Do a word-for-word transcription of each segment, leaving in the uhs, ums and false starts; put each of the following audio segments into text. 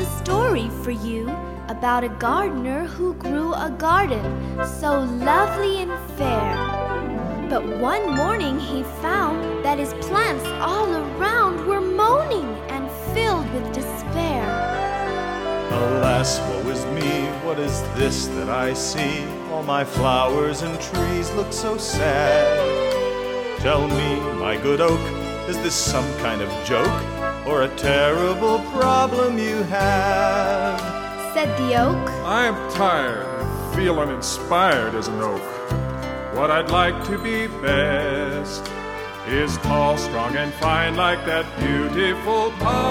story for you about a gardener who grew a garden so lovely and fair. But one morning he found that his plants all around were moaning and filled with despair. Alas, woe is me, what is this that I see? All my flowers and trees look so sad. Tell me, my good oak, is this some kind of joke, or a terrible problem you have? Said the oak. I am tired and feel uninspired as an oak. What I'd like to be best is tall, strong, and fine like that beautiful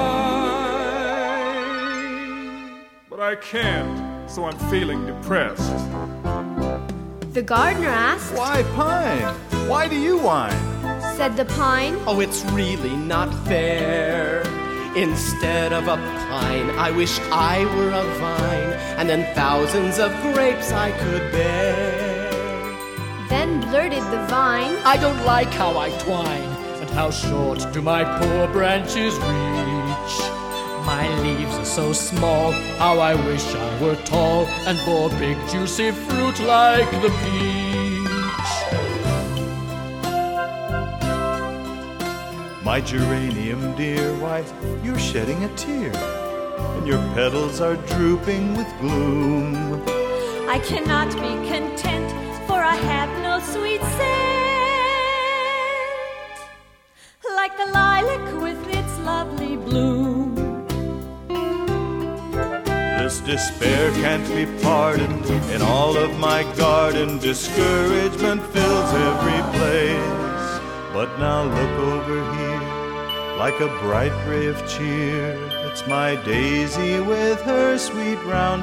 pine. But I can't, so I'm feeling depressed. The gardener asked, Why pine? Why do you whine? Said the pine. Oh, it's really not fair. Instead of a pine, I wish I were a vine, and then thousands of grapes I could bear. Then blurted the vine, I don't like how I twine, and how short do my poor branches reach. My leaves are so small, how I wish I were tall, and bore big juicy fruit like the peach. My geranium dear, why, you're shedding a tear, and your petals are drooping with gloom. I cannot be content, for I have no sweet scent, like the lilac with its lovely bloom. This despair can't be pardoned. In all of my garden, discouragement fills every place. But now look over here, like a bright ray of cheer. It's my daisy with her sweet round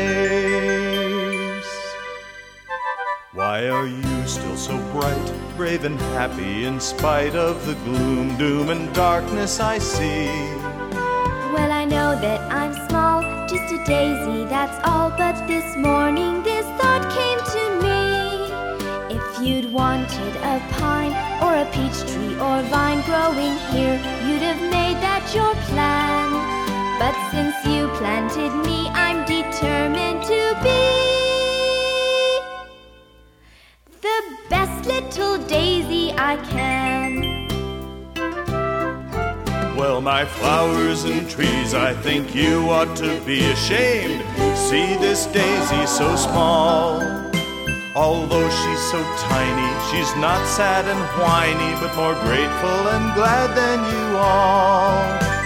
face. Why are you still so bright, brave and happy, in spite of the gloom, doom, and darkness I see? well, I know that I'm small, just a daisy, that's all. But this morning this thought came to me. If you'd wanted a pine or a peach tree or vine growing here, you'd have made that your plan. But since you planted me, I'm determined to be the best little daisy I can. Well, my flowers and trees, I think you ought to be ashamed. See this daisy so small. Although she's so tiny, she's not sad and whiny, but more grateful and glad than you all.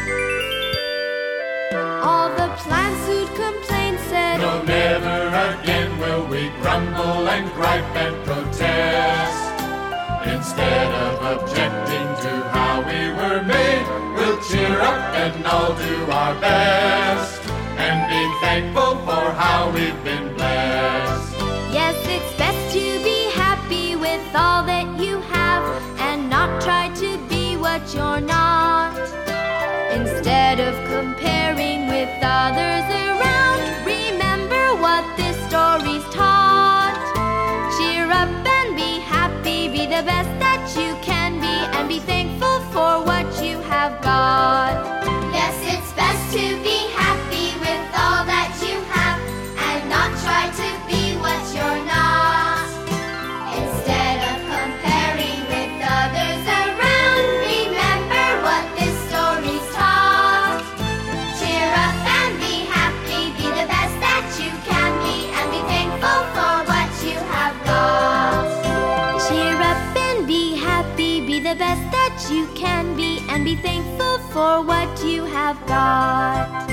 All the plants who'd complain said, no, never again will we grumble and gripe and protest. Instead of objecting to how we were made, we'll cheer up and all do our best, and be thankful for how we've been blessed. yes, it's best to be happy with all that you have, and not try to be what you're not. Instead of comparing with others around, remember what this story's taught. Cheer up and be happy, be the best that you can be, and be thankful for what you have got. Yes, it's best to be happy with all that you have, and not try to be what you're not. Instead of comparing with others around, remember what this story's taught. Cheer up and be happy, be the best that you can be, and be thankful for what you have got. Cheer up and be happy, be the best that you can be, and be thankful for what you have got.